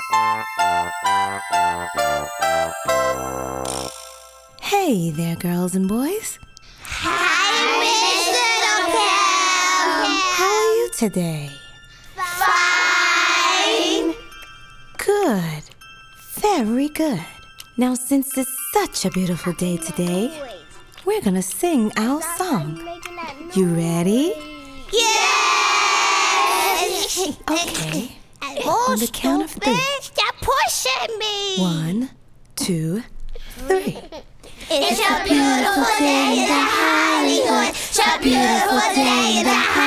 Hey there, girls and boys. Hi, Miss Little Cow. How are you today? Fine. Good. Very good. Now, since it's such a beautiful day today, we're gonna sing our song. You ready? Yes. Okay. On the count of 3. Stop pushing me. 1, 2, 3. It's a beautiful day in the Hollywood. It's a beautiful day in the Hollywood.